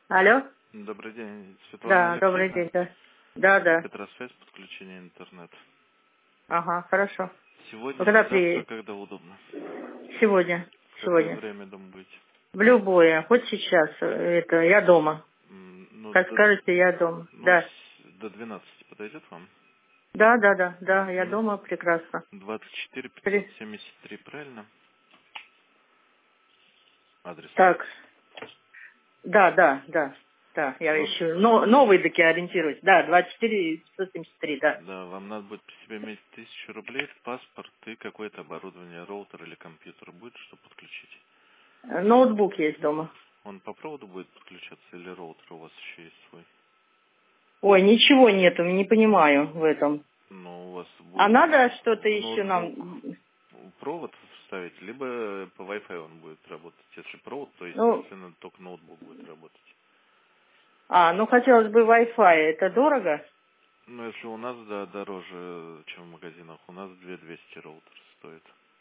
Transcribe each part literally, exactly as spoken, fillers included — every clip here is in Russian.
Алло? Добрый день, Светлана Да, добрый Алексеевна. день, да. Да, Это да. Петросвязь, подключение интернета. Ага, хорошо. Вы Сегодня когда или завтра, при... когда удобно? Сегодня. В какое Сегодня. время дома будете? В любое. Хоть сейчас. э, Это, я дома. М, Ну, Как до, скажете, я дома. ну, Да. с- до двенадцати подойдет вам? Да, да, да, да, я Угу. дома, прекрасно. двадцать четыре пятьсот При- семьдесят три, правильно? Адрес. Так. Да, да, да. Да, я Вам, еще но, новый таки ориентируюсь. Да, двадцать четыре сто семьдесят три, да. да, вам надо будет при себе иметь тысячу рублей, паспорт и какое-то оборудование, роутер или компьютер будет, чтобы подключить. Э, Ноутбук есть дома. Он по проводу будет подключаться или роутер у вас еще есть свой? Ой, ничего нету, не понимаю в этом. Но у вас А будет надо что-то в еще ноутбук нам... провод вставить, либо по Wi-Fi он будет работать. Если провод, то, Ну, естественно, только ноутбук будет работать. а, ну хотелось бы Wi-Fi. Это дорого? Но если у нас, да, дороже, чем в магазинах, у нас две тысячи двести роутер стоит.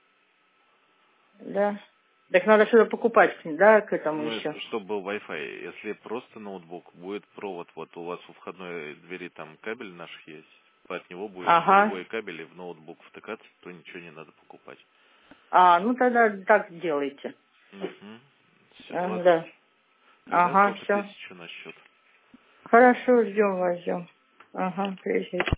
Да. Так надо что-то покупать, да, к этому Ну, еще. если, чтобы был Wi-Fi. Если просто ноутбук, будет провод, вот у вас у входной двери там кабель наш есть, от него будет Ага. голубой кабель и в ноутбук втыкаться, то ничего не надо покупать. А, ну тогда так делайте. Угу. Все, А, двадцать. да. Тогда Ага, только все. тысячу на счет. Хорошо, ждем вас, ждем. Ага, приезжайте.